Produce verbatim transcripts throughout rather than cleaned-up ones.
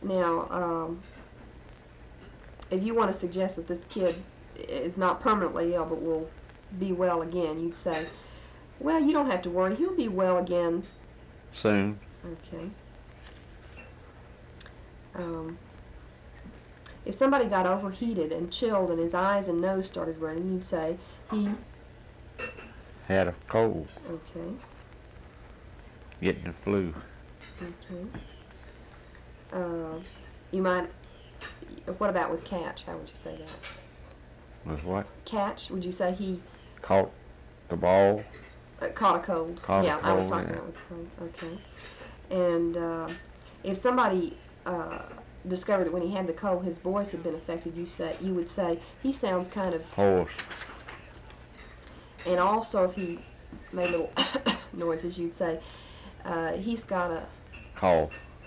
Now, um, if you want to suggest that this kid is not permanently ill but will be well again, you'd say, well, you don't have to worry. He'll be well again soon. Okay. Um, if somebody got overheated and chilled and his eyes and nose started running, you'd say he had a cold. Okay. Getting the flu. Okay. Uh, you might. What about with catch? How would you say that? With what? Catch. Would you say he caught the ball? Uh, caught a cold. Caught yeah, a cold, I was talking yeah. about with cold. Okay. And uh, if somebody uh, discovered that when he had the cold, his voice had been affected, you say you would say he sounds kind of hoarse. And also, if he made little noises, you'd say uh, he's got a cough.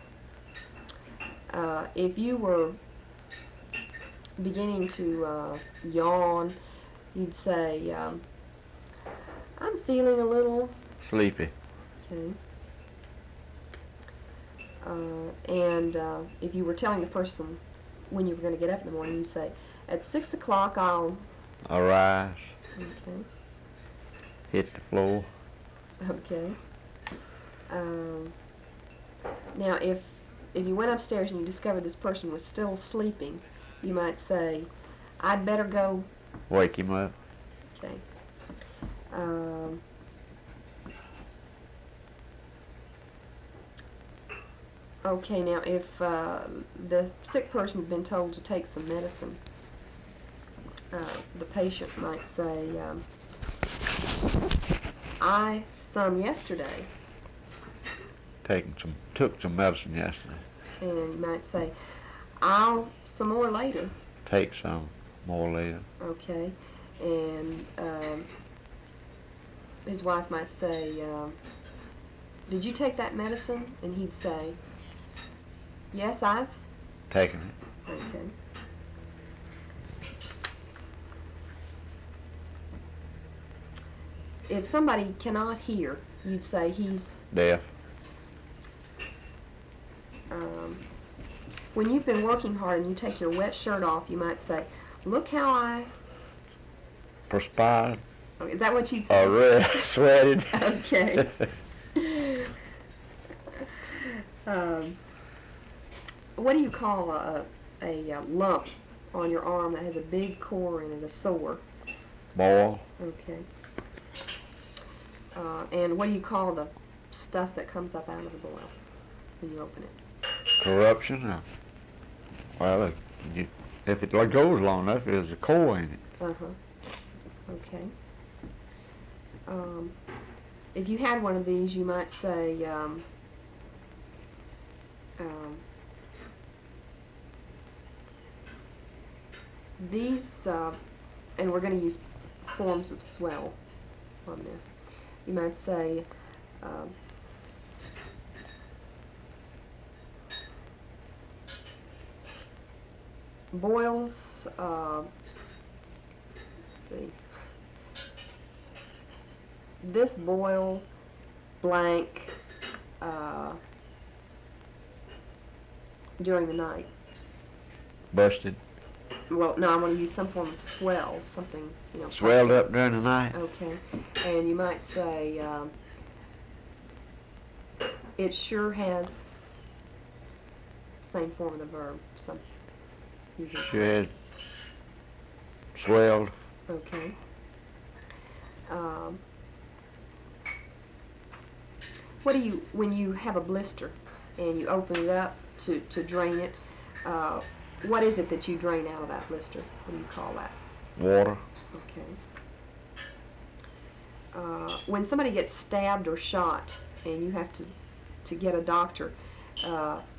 Uh, if you were beginning to uh, yawn, you'd say, um, I'm feeling a little sleepy. Okay. Uh, and uh, if you were telling the person when you were going to get up in the morning, you say, at six o'clock I'll arise. Okay. Hit the floor. Okay. Um, now, if if you went upstairs and you discovered this person was still sleeping, you might say, I'd better go wake him up. Okay. Um, okay, now if uh, the sick person had been told to take some medicine, uh, the patient might say, um, I some yesterday. Taking some, took some medicine yesterday. And you might say, I'll some more later. Take some more later. Okay. And um, his wife might say, um, did you take that medicine? And he'd say, yes, I've taken it. Okay. If somebody cannot hear, you'd say he's deaf. Um, when you've been working hard and you take your wet shirt off, you might say, look how I perspired. Oh, is that what you said? Oh, really? Sweated. Okay. um, what do you call a, a, a lump on your arm that has a big core in it, a sore? Boil. Okay. Uh, and what do you call the stuff that comes up out of the boil when you open it? Corruption. Uh, well, if, you, if it goes long enough, there's a core in it. Uh-huh. Okay. Um, if you had one of these, you might say, um, um, these, uh, and we're going to use forms of swell on this. You might say, uh, boils, uh, let's see, this boil blank uh, during the night. Busted. Well, no, I'm going to use some form of swell, something, you know. Swelled up during the night. Okay, and you might say, um, it sure has same form of the verb, some. Sure had swelled. Okay. Um, what do you, when you have a blister and you open it up to, to drain it, uh, what is it that you drain out of that blister? What do you call that? Water. Okay. Uh, when somebody gets stabbed or shot and you have to, to get a doctor, uh,